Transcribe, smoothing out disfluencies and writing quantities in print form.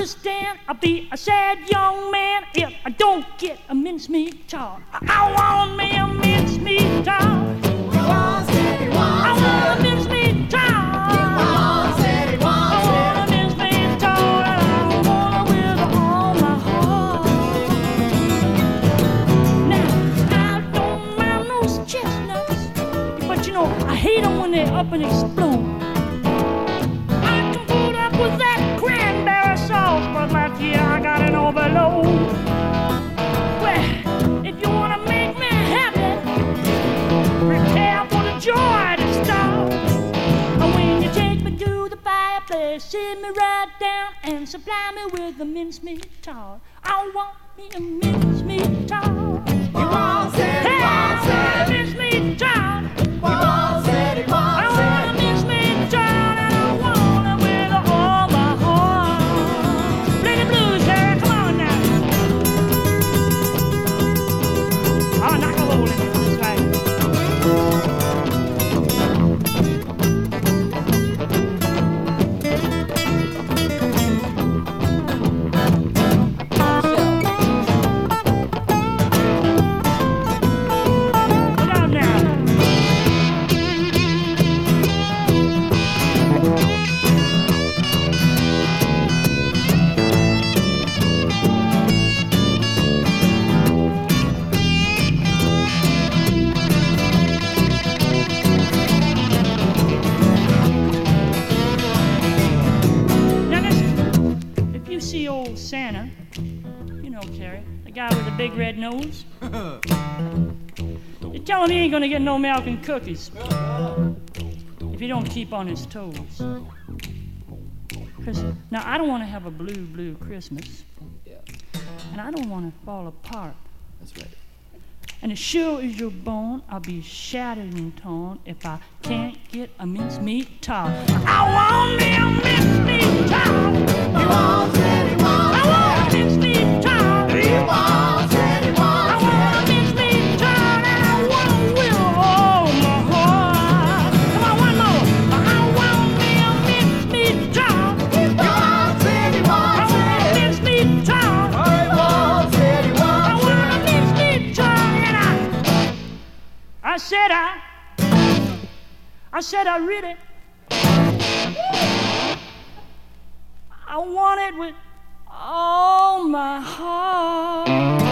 understand I'll be a sad young man if I don't get a mincemeat tart. I want me a mincemeat tart. I want a mincemeat tart. I want a mincemeat tart, and I want it with all my heart. Now, I don't mind those chestnuts, but you know, I hate them when they're up and explode. I can put up with that cranberry sauce, but last year I got an overload. Well, if you want to make me happy, prepare for the joy to start. And when you take me to the fireplace, sit me right down and supply me with a mincemeat tart. I want me a mincemeat tart. He wants it, he wants it. Mincemeat tart. He wants it, he wants it. I want a mincemeat tart, and I want it with all my heart. Play the blues, Harry, come on now. Oh, knock a hole in it, that's right. Look out now. Now listen, if you see old Santa, you know, Terry, the guy with the big red nose, you tell him he ain't gonna get no milk and cookies if he don't keep on his toes. 'Cause now I don't want to have a blue Christmas, and I don't want to fall apart. That's right. And as sure as you're born, I'll be shattered and torn if I can't get a mincemeat tart. I want me a mincemeat tart. He wants it, he wants I want a mincemeat tart. it. He wants it, he I wants want a mincemeat tart, and I want it with all my heart. Come on, one more. I want me a mincemeat tart. it. He wants it, he I wants want a it. mincemeat tart. He wants it, he I wants want a mincemeat tart, and I said I really, I want it with all my heart.